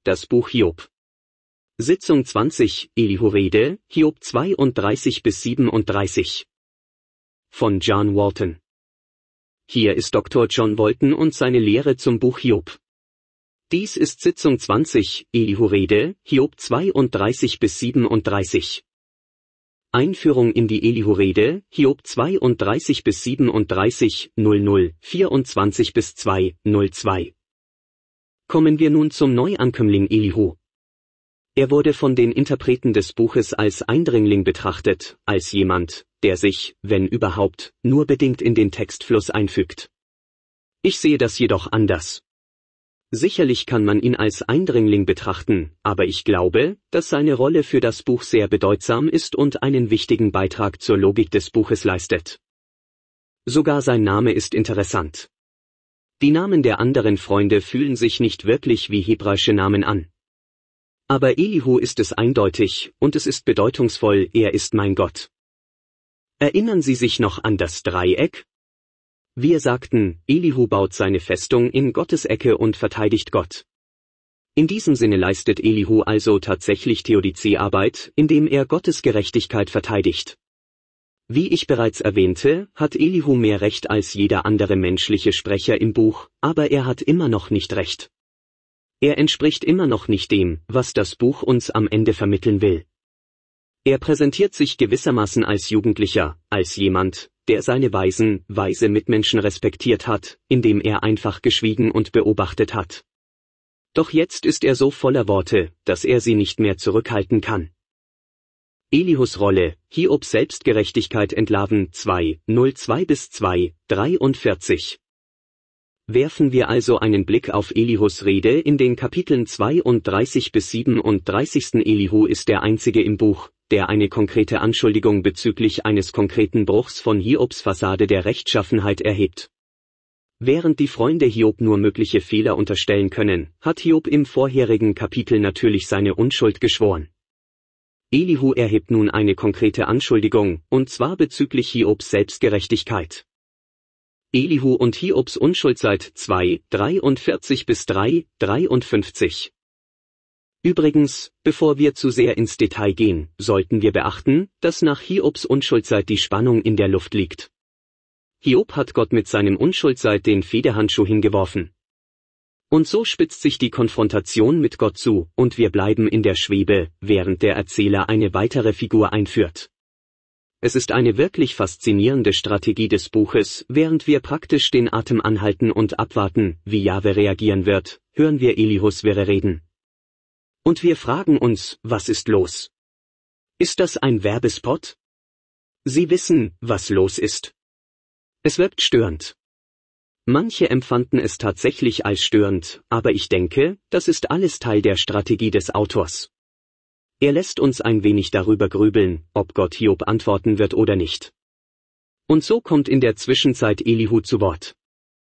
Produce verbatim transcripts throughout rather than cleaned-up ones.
das Buch Hiob. Sitzung zwanzig, Elihu-Rede, Hiob zweiunddreißig bis siebenunddreißig. Von John Walton. Hier ist Doktor John Walton und seine Lehre zum Buch Hiob. Dies ist Sitzung zwanzig, Elihu-Rede, Hiob zweiunddreißig bis siebenunddreißig. Einführung in die Elihu-Rede, Hiob zweiunddreißig bis siebenunddreißig, null null, vierundzwanzig bis zwei, null zwei. Kommen wir nun zum Neuankömmling Elihu. Er wurde von den Interpreten des Buches als Eindringling betrachtet, als jemand, der sich, wenn überhaupt, nur bedingt in den Textfluss einfügt. Ich sehe das jedoch anders. Sicherlich kann man ihn als Eindringling betrachten, aber ich glaube, dass seine Rolle für das Buch sehr bedeutsam ist und einen wichtigen Beitrag zur Logik des Buches leistet. Sogar sein Name ist interessant. Die Namen der anderen Freunde fühlen sich nicht wirklich wie hebräische Namen an. Aber Elihu ist es eindeutig, und es ist bedeutungsvoll, er ist mein Gott. Erinnern Sie sich noch an das Dreieck? Wir sagten, Elihu baut seine Festung in Gottes Ecke und verteidigt Gott. In diesem Sinne leistet Elihu also tatsächlich Theodizee-Arbeit, indem er Gottes Gerechtigkeit verteidigt. Wie ich bereits erwähnte, hat Elihu mehr Recht als jeder andere menschliche Sprecher im Buch, aber er hat immer noch nicht Recht. Er entspricht immer noch nicht dem, was das Buch uns am Ende vermitteln will. Er präsentiert sich gewissermaßen als Jugendlicher, als jemand, der seine weisen, weise Mitmenschen respektiert hat, indem er einfach geschwiegen und beobachtet hat. Doch jetzt ist er so voller Worte, dass er sie nicht mehr zurückhalten kann. Elihus Rolle, Hiobs Selbstgerechtigkeit entlarven zwei, null zwei bis zwei, dreiundvierzig. Werfen wir also einen Blick auf Elihus Rede in den Kapiteln zweiunddreißig bis siebenunddreißig. Elihu ist der einzige im Buch, der eine konkrete Anschuldigung bezüglich eines konkreten Bruchs von Hiobs Fassade der Rechtschaffenheit erhebt. Während die Freunde Hiob nur mögliche Fehler unterstellen können, hat Hiob im vorherigen Kapitel natürlich seine Unschuld geschworen. Elihu erhebt nun eine konkrete Anschuldigung, und zwar bezüglich Hiobs Selbstgerechtigkeit. Elihu und Hiobs Unschuld seit zwei, dreiundvierzig bis drei, dreiundfünfzig. Übrigens, bevor wir zu sehr ins Detail gehen, sollten wir beachten, dass nach Hiobs Unschuldzeit die Spannung in der Luft liegt. Hiob hat Gott mit seinem Unschuldzeit den Fehdehandschuh hingeworfen. Und so spitzt sich die Konfrontation mit Gott zu, und wir bleiben in der Schwebe, während der Erzähler eine weitere Figur einführt. Es ist eine wirklich faszinierende Strategie des Buches, während wir praktisch den Atem anhalten und abwarten, wie Jahwe reagieren wird, hören wir Elihus Wirre reden. Und wir fragen uns, was ist los? Ist das ein Werbespot? Sie wissen, was los ist. Es wirkt störend. Manche empfanden es tatsächlich als störend, aber ich denke, das ist alles Teil der Strategie des Autors. Er lässt uns ein wenig darüber grübeln, ob Gott Hiob antworten wird oder nicht. Und so kommt in der Zwischenzeit Elihu zu Wort.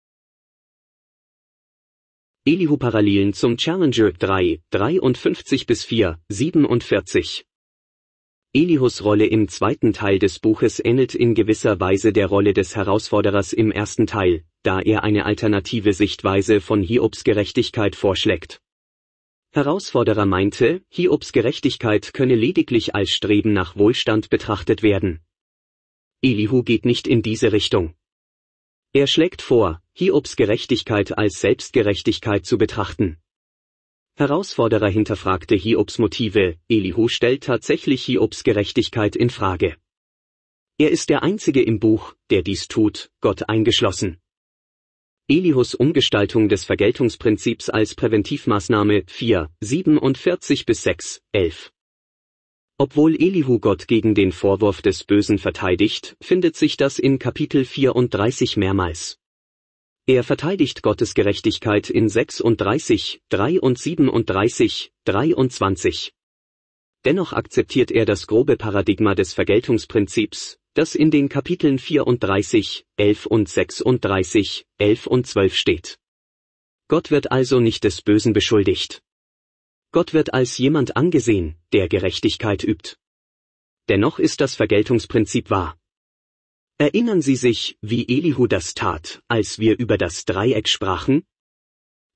Elihu-Parallelen zum Challenger drei, dreiundfünfzig bis vier, siebenundvierzig. Elihus Rolle im zweiten Teil des Buches ähnelt in gewisser Weise der Rolle des Herausforderers im ersten Teil, da er eine alternative Sichtweise von Hiobs Gerechtigkeit vorschlägt. Herausforderer meinte, Hiobs Gerechtigkeit könne lediglich als Streben nach Wohlstand betrachtet werden. Elihu geht nicht in diese Richtung. Er schlägt vor, Hiobs Gerechtigkeit als Selbstgerechtigkeit zu betrachten. Herausforderer hinterfragte Hiobs Motive, Elihu stellt tatsächlich Hiobs Gerechtigkeit in Frage. Er ist der Einzige im Buch, der dies tut, Gott eingeschlossen. Elihus Umgestaltung des Vergeltungsprinzips als Präventivmaßnahme vier, siebenundvierzig bis sechs, elf. Obwohl Elihu Gott gegen den Vorwurf des Bösen verteidigt, findet sich das in Kapitel vierunddreißig mehrmals. Er verteidigt Gottes Gerechtigkeit in sechsunddreißig, drei und siebenunddreißig, dreiundzwanzig. Dennoch akzeptiert er das grobe Paradigma des Vergeltungsprinzips, das in den Kapiteln vierunddreißig, elf und sechsunddreißig, elf und zwölf steht. Gott wird also nicht des Bösen beschuldigt. Gott wird als jemand angesehen, der Gerechtigkeit übt. Dennoch ist das Vergeltungsprinzip wahr. Erinnern Sie sich, wie Elihu das tat, als wir über das Dreieck sprachen?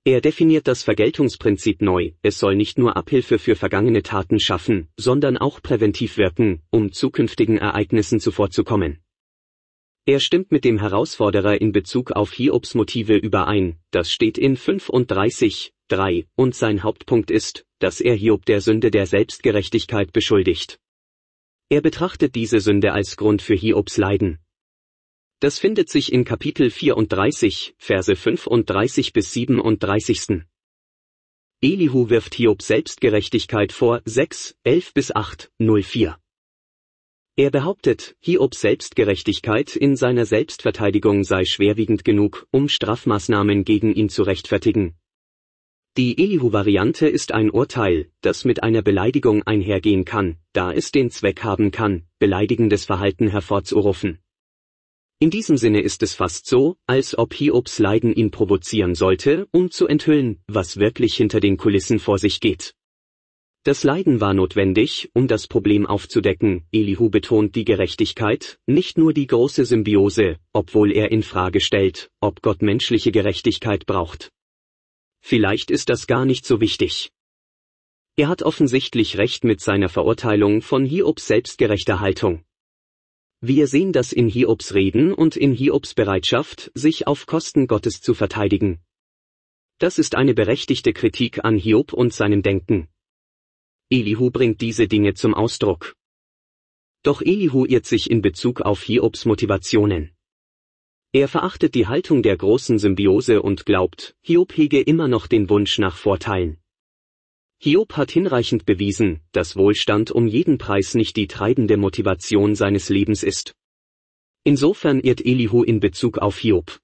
Er definiert das Vergeltungsprinzip neu, es soll nicht nur Abhilfe für vergangene Taten schaffen, sondern auch präventiv wirken, um zukünftigen Ereignissen zuvorzukommen. Er stimmt mit dem Herausforderer in Bezug auf Hiobs Motive überein, das steht in fünfunddreißig, drei, und sein Hauptpunkt ist, dass er Hiob der Sünde der Selbstgerechtigkeit beschuldigt. Er betrachtet diese Sünde als Grund für Hiobs Leiden. Das findet sich in Kapitel vierunddreißig, Verse fünfunddreißig bis siebenunddreißig. Elihu wirft Hiob Selbstgerechtigkeit vor, sechs, elf bis acht, null vier. Er behauptet, Hiobs Selbstgerechtigkeit in seiner Selbstverteidigung sei schwerwiegend genug, um Strafmaßnahmen gegen ihn zu rechtfertigen. Die Elihu-Variante ist ein Urteil, das mit einer Beleidigung einhergehen kann, da es den Zweck haben kann, beleidigendes Verhalten hervorzurufen. In diesem Sinne ist es fast so, als ob Hiobs Leiden ihn provozieren sollte, um zu enthüllen, was wirklich hinter den Kulissen vor sich geht. Das Leiden war notwendig, um das Problem aufzudecken. Elihu betont die Gerechtigkeit, nicht nur die große Symbiose, obwohl er in Frage stellt, ob Gott menschliche Gerechtigkeit braucht. Vielleicht ist das gar nicht so wichtig. Er hat offensichtlich recht mit seiner Verurteilung von Hiobs selbstgerechter Haltung. Wir sehen das in Hiobs Reden und in Hiobs Bereitschaft, sich auf Kosten Gottes zu verteidigen. Das ist eine berechtigte Kritik an Hiob und seinem Denken. Elihu bringt diese Dinge zum Ausdruck. Doch Elihu irrt sich in Bezug auf Hiobs Motivationen. Er verachtet die Haltung der großen Symbiose und glaubt, Hiob hege immer noch den Wunsch nach Vorteilen. Hiob hat hinreichend bewiesen, dass Wohlstand um jeden Preis nicht die treibende Motivation seines Lebens ist. Insofern irrt Elihu in Bezug auf Hiob.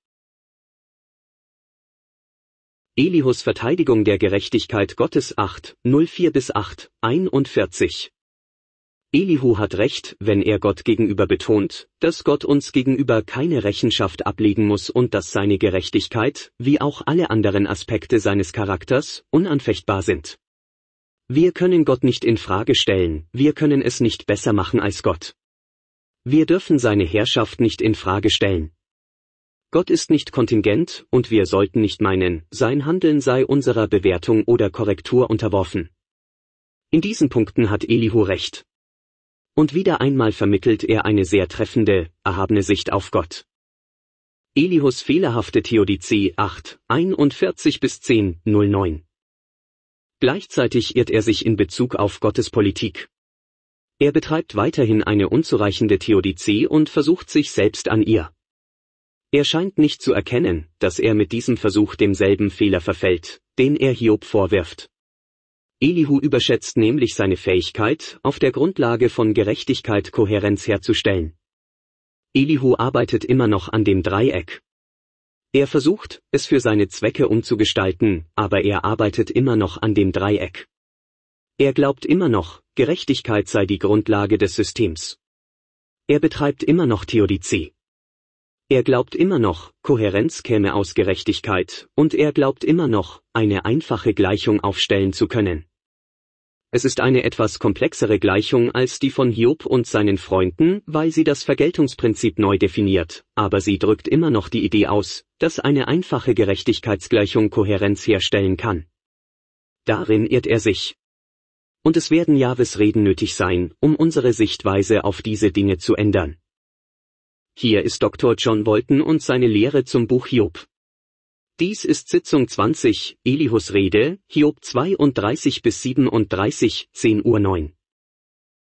Elihus Verteidigung der Gerechtigkeit Gottes acht, null vier bis acht, einundvierzig. Elihu hat recht, wenn er Gott gegenüber betont, dass Gott uns gegenüber keine Rechenschaft ablegen muss und dass seine Gerechtigkeit, wie auch alle anderen Aspekte seines Charakters, unanfechtbar sind. Wir können Gott nicht in Frage stellen, wir können es nicht besser machen als Gott. Wir dürfen seine Herrschaft nicht in Frage stellen. Gott ist nicht kontingent, und wir sollten nicht meinen, sein Handeln sei unserer Bewertung oder Korrektur unterworfen. In diesen Punkten hat Elihu recht. Und wieder einmal vermittelt er eine sehr treffende, erhabene Sicht auf Gott. Elihus fehlerhafte Theodizee acht, einundvierzig bis zehn, null neun. Gleichzeitig irrt er sich in Bezug auf Gottes Politik. Er betreibt weiterhin eine unzureichende Theodizee und versucht sich selbst an ihr. Er scheint nicht zu erkennen, dass er mit diesem Versuch demselben Fehler verfällt, den er Hiob vorwirft. Elihu überschätzt nämlich seine Fähigkeit, auf der Grundlage von Gerechtigkeit Kohärenz herzustellen. Elihu arbeitet immer noch an dem Dreieck. Er versucht, es für seine Zwecke umzugestalten, aber er arbeitet immer noch an dem Dreieck. Er glaubt immer noch, Gerechtigkeit sei die Grundlage des Systems. Er betreibt immer noch Theodizee. Er glaubt immer noch, Kohärenz käme aus Gerechtigkeit, und er glaubt immer noch, eine einfache Gleichung aufstellen zu können. Es ist eine etwas komplexere Gleichung als die von Hiob und seinen Freunden, weil sie das Vergeltungsprinzip neu definiert, aber sie drückt immer noch die Idee aus, dass eine einfache Gerechtigkeitsgleichung Kohärenz herstellen kann. Darin irrt er sich. Und es werden Jahwes Reden nötig sein, um unsere Sichtweise auf diese Dinge zu ändern. Hier ist Doktor John Walton und seine Lehre zum Buch Hiob. Dies ist Sitzung zwanzig, Elihus Rede, Hiob zweiunddreißig bis siebenunddreißig, zehn Uhr neun.